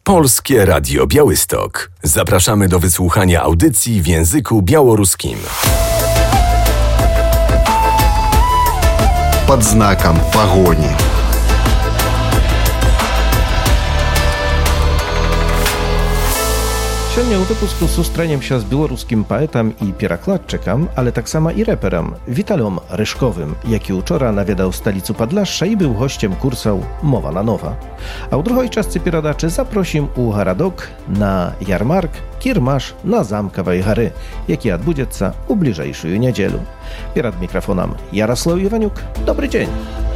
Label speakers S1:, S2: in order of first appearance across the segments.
S1: Polskie Radio Białystok. Zapraszamy do wysłuchania audycji w języku białoruskim.
S2: Под знаком погони.
S3: Сёння ў выпуску сустрэнем się z białoruskim poetem i перакладчыкам, ale tak samo i reperem Witalom Ryszkowym, jaki учора наведаў сталіцу Падляшша i był gościem kursał Mowa na Nowa. A u druhoj частцы перадачы zaprosim u Garadok na jarmark Kirmasz na Zamkowej Gary, jaki odbędzie u bliżejszą niedzielu. Przed mikrofonem Jarosław Iwaniuk. Dobry dzień.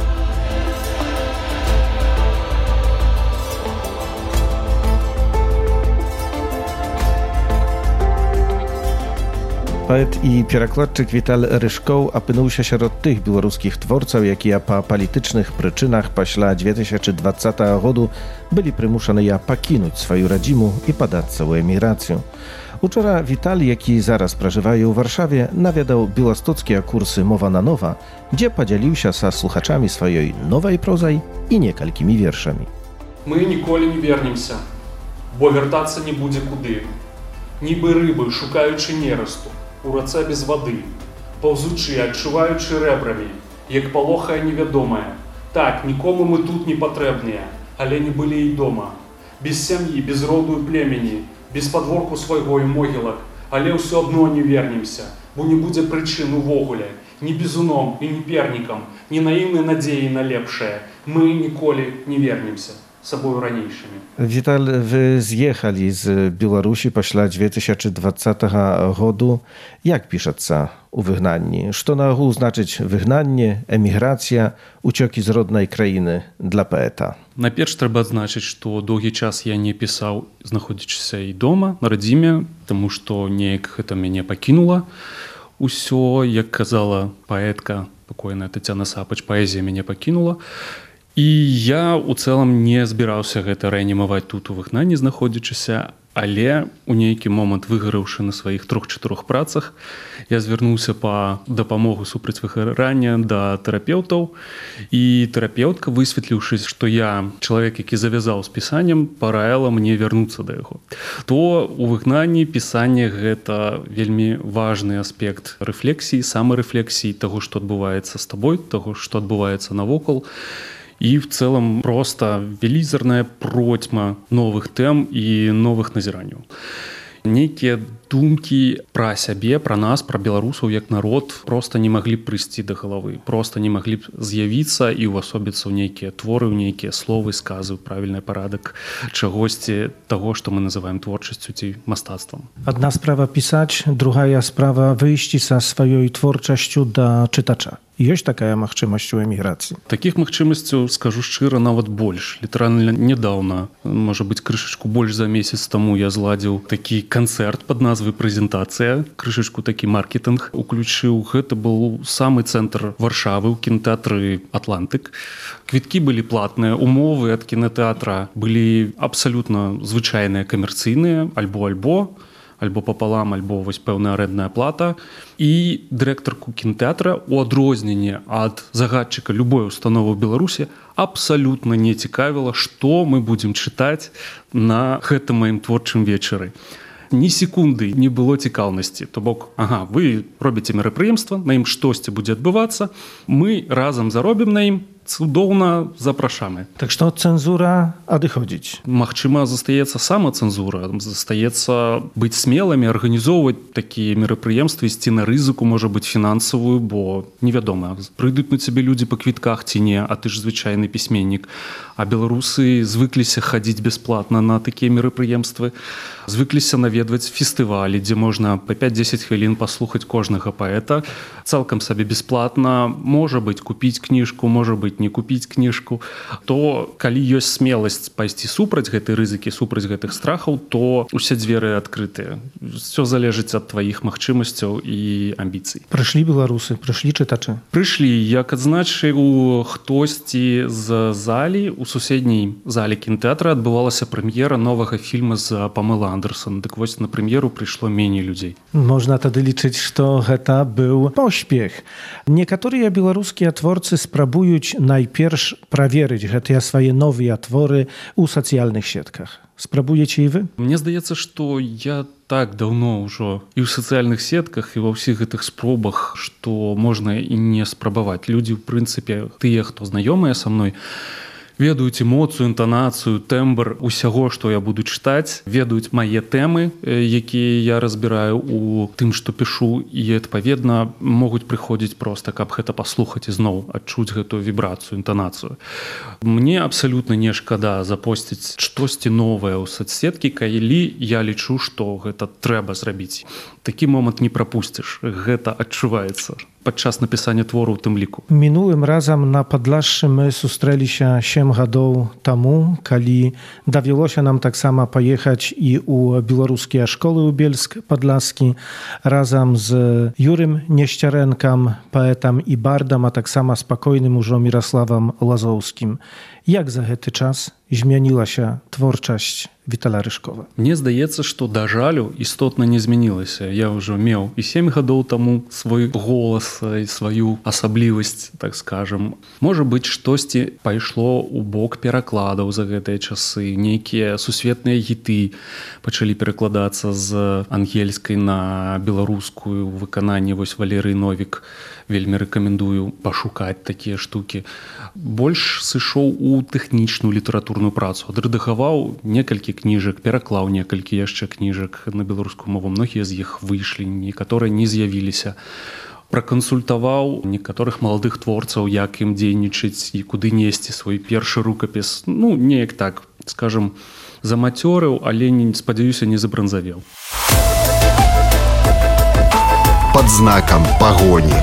S3: Poet i перакладчык Віталь Рыжкоў апынуўся сярод тых беларускіх творцаў, якія па палітычных прычынах пасля 2020 году былі прымушаныя пакінуць сваю радзіму і падацца ў эміграцыю. Учора Віталь, які зараз пражывае ў Варшаве, наведаў беластоцкія курсы «Мова на Нова», дзе падзяліўся са слухачамі сваёй новай прозай і некалькімі вершамі.
S4: Мы ніколі не вернемся, бо вяртацца не будзе куды. Нібы рыбы, шукаючы нерасту, у рацэ без вады, паўзучы, адчуваючы рэбрамі, як палохае невядомае. Так, нікому мы тут не патрэбныя, але не былі і дома. Без сям'і, без роду і племені, без падворку свайго і могілак, але ўсё адно не вернемся, бо не будзе прычын увогуле, ні бізуном і ні пернікам, ні наіўнай надзеі на лепшае. Мы ніколі не вернемся. Собою ранейшими.
S3: Віталь, ви з'їхали з Білорусі після 2020 году. Як пишеться у вигнанні? Що на ogół значить вигнання, еміграція, уцёкі з роднай країни для поета?
S4: Найперш трэба адзначыць, што доўгі час я не пісаў, знаходзячыся і дома, на радзіме, таму што неяк гэта мяне пакінула. Усё, як казала паэтка, пакойная Тацяна Сапач, паэзія мяне пакінула. І я ў цэлым не збіраўся гэта рэанімаваць тут у выгнанні знаходзячыся, але у нейкі момант, выгараўшы на сваіх 3-4 працах, я звярнуўся па дапамогу супраць выгарання да тэрапеўтаў, і тэрапеўтка, высветліўшы, што я чалавек, які завязаў з пісаннем, параіла мне вярнуцца да яго. То у выгнанні пісанне гэта вельмі важны аспект рэфлексіі, самарэфлексіі таго, што адбываецца з табой, таго, што адбываецца навокал. І в цэлым проста велізарная процьма новых тэм і новых назіранняў. Нейкія думкі пра сябе, пра нас, пра беларусаў як народ проста не маглі б прыйсці да галавы, проста не маглі б з'явіцца і ўвасобіцца ў нейкія творы, ў нейкія словы, сказы, правільны парадак чагосьці таго, што мы называем творчасцю ці мастацтвам.
S3: Адна справа пісаць, другая справа выйсці са сваёй творчасцю да чытача. Ёсць такая магчымасць у эміграцыі?
S4: Такіх магчымасцяў, скажу шчыра, нават больш. Літаральна нядаўна, можа быць, крышачку больш за месяц таму я зладзіў такі канцэрт пад назвай «Прэзентацыя». Крышачку такі маркетинг уключыў. Гэта быў самы цэнтр Варшавы ў кінатэатры «Атлантык». Квіткі былі платныя, умовы ад кінатэатра былі абсалютна звычайныя камерцыйныя, альбо папалам, альбо вось пэўная арэндная плата. І дырэктарку кінатэатра, у адрозненне ад загадчыка любой установы ў Беларусі, абсалютна не цікавіла, што мы будзем чытаць на гэтым маім творчым вечары. Ні секунды не было цікаўнасці. То бок, вы робіце мерапрыемства, на ім штосьці будзе адбывацца, мы разам заробім на ім, цудоўна запрашamy.
S3: Так што цэнзура адыходзіць?
S4: Магчыма, застаецца самацэнзура, застаецца быць смелымі, арганізоўваць такія мерапрыемствы, ісці на рызыку, можа быць, фінансавую, бо невядома, прыйдуць на цябе людзі па квітках ці не, а ты ж звычайны пісьменнік. А беларусы звыкліся хадзіць бясплатна на такія мерапрыемствы, звыкліся наведваць фестывалі, дзе можна па 5-10 хвілін паслухаць кожнага паэта, цалкам сабе бясплатна, можа быць, купіць кніжку, можа быць, не купіць кніжку, то калі ёсць смеласць пайсці супраць гэтай рызыкі, супраць гэтых страхаў, то усе дзверы адкрытыя. Всё залежыць ад тваіх магчымасцяў і амбіцый.
S3: Прыйшлі беларусы, прыйшлі чытачы?
S4: Прыйшлі, як адзначыў хтосьці з залі, у суседняй зале кінатэатра адбывалася прэм'ера новага фільма з Памелай Андерсон. Дык вось на прэм'еру прыйшло меней людзей.
S3: Можна тады лічыць, што гэта быў поспех. Некаторыя беларускія творцы спрабуюць найперш праверыць гэтыя свае новыя творы ў сацыяльных сетках. Спрабуеце і вы?
S4: Мне здаецца, што я так даўно ўжо і ў сацыяльных сетках, і ва ўсіх гэтых спробах, што можна і не спрабаваць. Людзі, ў прынцыпе, тыя, хто знаёмыя са мной, ведаюць эмоцыю, інтанацыю, тэмбр усяго, што я буду чытаць, ведаюць мае тэмы, якія я разбіраю у тым, што пішу, і, адпаведна, могуць прыходзіць проста, каб гэта паслухаць і зноў адчуць гэтую вібрацыю, інтанацыю. Мне абсалютна не шкада запосціць штосьці новае ў соцсеткі, калі я лічу, што гэта трэба зрабіць. Такі момант не прапусціш, гэта адчуваецца падчас напісання твору ў тым ліку.
S3: Мінулым разам на Падлашшы мы сустрэліся 7 гадоў таму, калі давялося нам таксама паехаць і ў беларускія школы ў Бельск-Падласкі разам з Юрым Несцярэнкам, паэтам і бардам, а таксама спакойным ужо Міраславам Лазоўскім. Як за гэты час змянілася творчасць Віталя Рыжкова?
S4: Мне здаецца, што, да жалю, істотна не змянілася. Я ўжо меў і 7 гадоў таму свой голас і сваю асаблівасць, так скажам. Можа быць, штосьці пайшло ў бок перакладаў за гэтыя часы. Нейкія сусветныя хіты пачалі перакладацца з ангельскай на беларускую ў выкананні вось Валерый Новік. Вельмі рэкамендую пашукаць такія штукі. Больш сышоў у тэхнічную літаратурную працу. Адрэдагаваў некалькі кніжак, пераклаў некалькі яшчэ кніжак на беларускую мову. Многія з іх выйшлі, некаторыя не з'явіліся. Пракансультаваў некаторых маладых творцаў, як ім дзейнічаць і куды несці свой першы рукапіс. Неяк так, скажам, замацёрыў, але, спадзяюся, не забранзавеў.
S2: Под знаком погони.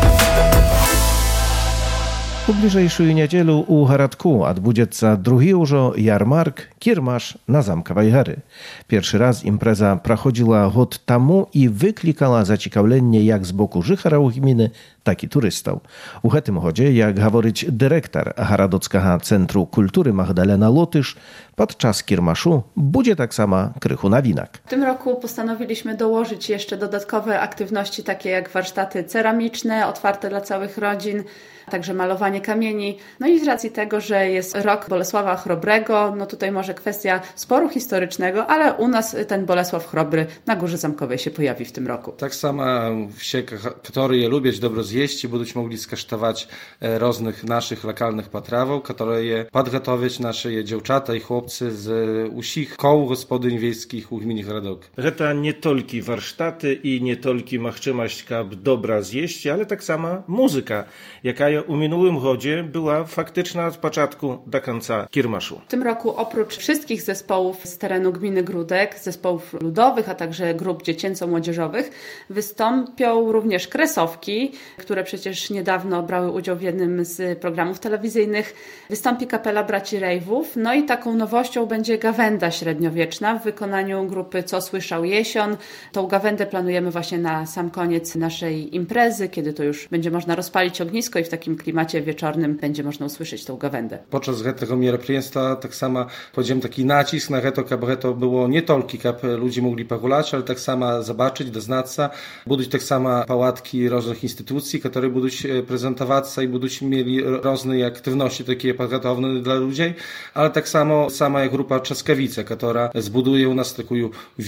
S3: У бліжэйшую нядзелю ў гарадку адбудзецца другі ўжо ярмарк «Кірмаш» на Замкавай гары. Першы раз імпрэза праходзіла год таму і выклікала зацікаўленне як з боку жыхараў гміны, так і турыстаў. У гэтым годзе, як гаворыць дырэктар гарадоцкага цэнтру культуры Magdalena Lotysz, podczas kiermaszu będzie tak sama krychu nawinok.
S5: W tym roku postanowiliśmy dołożyć jeszcze dodatkowe aktywności, takie jak warsztaty ceramiczne, otwarte dla całych rodzin, także malowanie kamieni. No i z racji tego, że jest rok Bolesława Chrobrego, tutaj może kwestia sporu historycznego, ale u nas ten Bolesław Chrobry na Górze Zamkowej się pojawi w tym roku.
S6: Tak samo все, которые lubią dobrze zjeść, będą mogli skosztować różnych naszych lokalnych potrawów, które podgotować nasze dziewczata i chłopcy z usich koł gospodyń wiejskich u gminy Gradok.
S3: To nie tylko warsztaty i nie tylko możliwość dobra zjeść, ale tak sama muzyka, jaka u minulym godzie była faktyczna od początku do końca kiermaszu.
S5: W tym roku oprócz wszystkich zespołów z terenu gminy Gródek, zespołów ludowych, a także grup dziecięco-młodzieżowych, wystąpią również kresowki, które przecież niedawno brały udział w jednym z programów telewizyjnych. Wystąpi kapela Braci Rejwów, no i taką nowością będzie gawenda średniowieczna w wykonaniu grupy Co Słyszał Jesion. Tą gawędę planujemy właśnie na sam koniec naszej imprezy, kiedy to już będzie można rozpalić ognisko i w takim klimacie wieczornym będzie można usłyszeć tą gawędę.
S6: Podczas tego meropриемства tak samo podziałem taki nacisk na to, to było nie tylko, aby ludzie mogli pogulać, ale tak samo zobaczyć, doznać się. Będą tak samo pałatki różnych instytucji, które będą prezentować się i będą mieli różne aktywności takie przygotowane dla ludzi, ale tak samo sama grupa Trzaskawice, która zbuduje u nas taką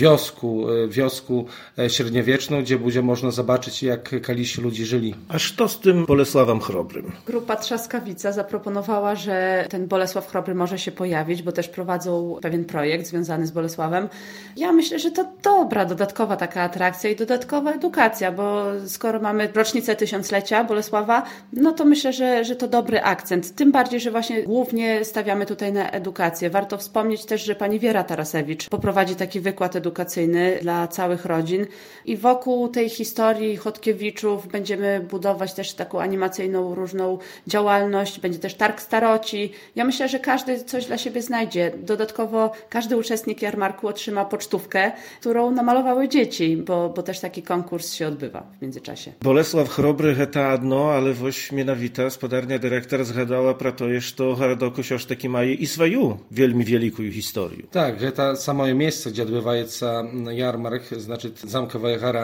S6: wiosku średniowieczną, gdzie będzie można zobaczyć, jak kiedyś ludzie żyli.
S3: A co z tym Bolesławem Chrobrym?
S5: Grupa Trzaskawica zaproponowała, że ten Bolesław Chrobry może się pojawić, bo też prowadzą pewien projekt związany z Bolesławem. Ja myślę, że to dobra, dodatkowa taka atrakcja i dodatkowa edukacja, bo skoro mamy rocznicę 1000-lecia Bolesława, no to myślę, że to dobry akcent. Tym bardziej, że właśnie głównie stawiamy tutaj na edukację. Warto wspomnieć też, że pani Wiera Tarasewicz poprowadzi taki wykład edukacyjny dla całych rodzin i wokół tej historii Chodkiewiczów będziemy budować też taką animacyjną różną działalność. Będzie też targ staroci. Ja myślę, że każdy coś dla siebie znajdzie. Dodatkowo każdy uczestnik jarmarku otrzyma pocztówkę, którą namalowały dzieci, bo też taki konkurs się odbywa w międzyczasie.
S3: Bolesław Chrobry to jedno, ale właśnie mianowita spodarnia dyrektor zgadała pro to, że to Garadoku już taki ma i swoją wielmi wielką historię.
S6: Tak, to samo miejsce, gdzie odbywa się jarmark, znaczy Zamkowa Gara,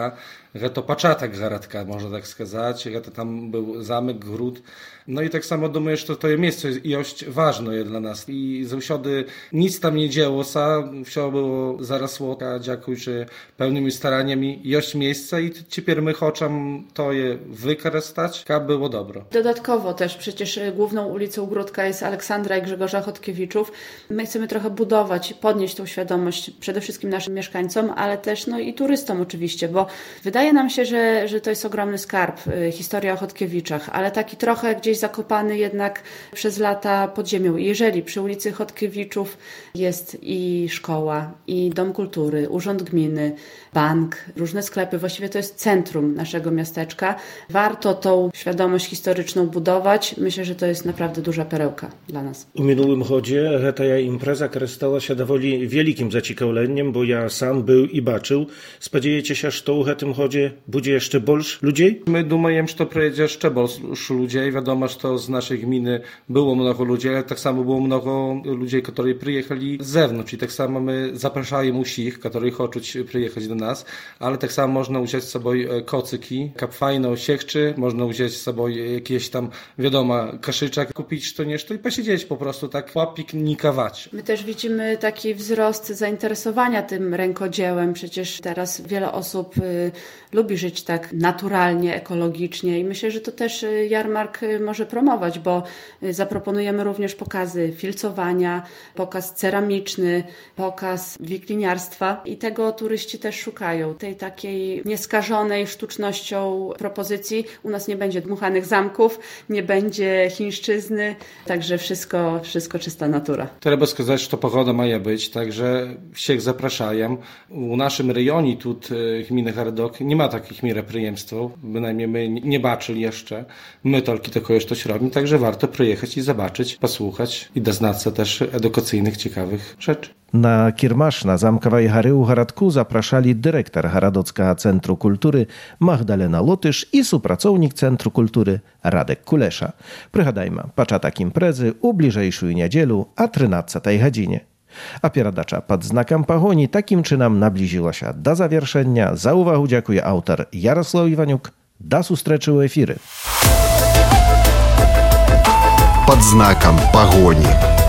S6: to początek Garadka, można tak сказать, to tam był zamek, gród. No i tak samo думаю, że to miejsce jest ważne dla nas i zawsze nic tam nie działo się, wszystko było zarosło, dziękując pełnymi staraniami, jest miejsce i teraz my chcemy to je wykorzystać, aby było dobro.
S5: Dodatkowo też przecież główną ulicą Gródka jest Aleksandra i Grzegorza Chodkiewiczów. My chcemy trochę budować, podnieść tą świadomość przede wszystkim naszym mieszkańcom, ale też i turystom oczywiście, bo wydaje nam się, że to jest ogromny skarb, historia o Chodkiewiczach, ale taki trochę gdzieś zakopany jednak przez lata pod ziemią. I jeżeli przy ulicy Chodkiewiczów jest i szkoła, i dom kultury, urząd gminy, bank, różne sklepy, właściwie to jest centrum naszego miasteczka, warto tą świadomość historyczną budować. Myślę, że to jest naprawdę duża perełka dla nas.
S3: U minulym chodzie ta impreza stała się dowoli wielkim zaciekawleniem, bo ja sam był i baczył. Spodziejecie się, że to w tym chodzie będzie jeszcze больше ludzi?
S6: My думаем, że to przyjedzie jeszcze больше ludzi. Wiadomo, że to z naszej gminy było mnogo ludzi, ale tak samo było mnogo ludzi, którzy przyjechali z zewnątrz. I tak samo my zapraszamy wszystkich, którzy chcą przyjechać do nas, ale tak samo można wziąć z sobą kocyki, fajne siekczy, można wziąć z sobą jakieś tam, wiadomo, kaszyczek, kupić to nešto i posiedzieć po prostu tak, popiknikować.
S5: My też widzimy taki wzrost zainteresowania tym rękodziełem. Przecież teraz wiele osób lubi żyć tak naturalnie, ekologicznie i myślę, że to też jarmark może promować, bo zaproponujemy również pokazy filcowania, pokaz ceramiczny, pokaz wikliniarstwa i tego turyści też szukają. Tej takiej nieskażonej sztucznością propozycji. U nas nie będzie dmuchanych zamków, nie będzie chińszczyzny, także wszystko czysta natura.
S6: Trzeba сказать, że to pogoda ma być, także wszystkich zapraszam. U naszym rejonie, tu gminy Garadok, nie ma takich meropryjemstw, bynajmniej my nie baczyli jeszcze. My tylko takie coś robimy, także warto przyjechać i zobaczyć, posłuchać i doznać się też edukacyjnych, ciekawych rzeczy.
S3: Na kiermasz na Zamkowej Hary u Garadku zapraszali dyrektor Garadockiego Centrum Kultury Magdalena Lotysz i współpracownik Centrum Kultury Radek Kulesza. Przygadajmy, początek imprezy u bliżejszą niedzielu o 13 godzinie. A pieradacza pod znakiem pogoni takim czynem nabliżyła się do zawieszenia. Za uwagę dziękuję autor Jarosław Iwaniuk. Do zустрічі у ефірі.
S2: Под знаком погони.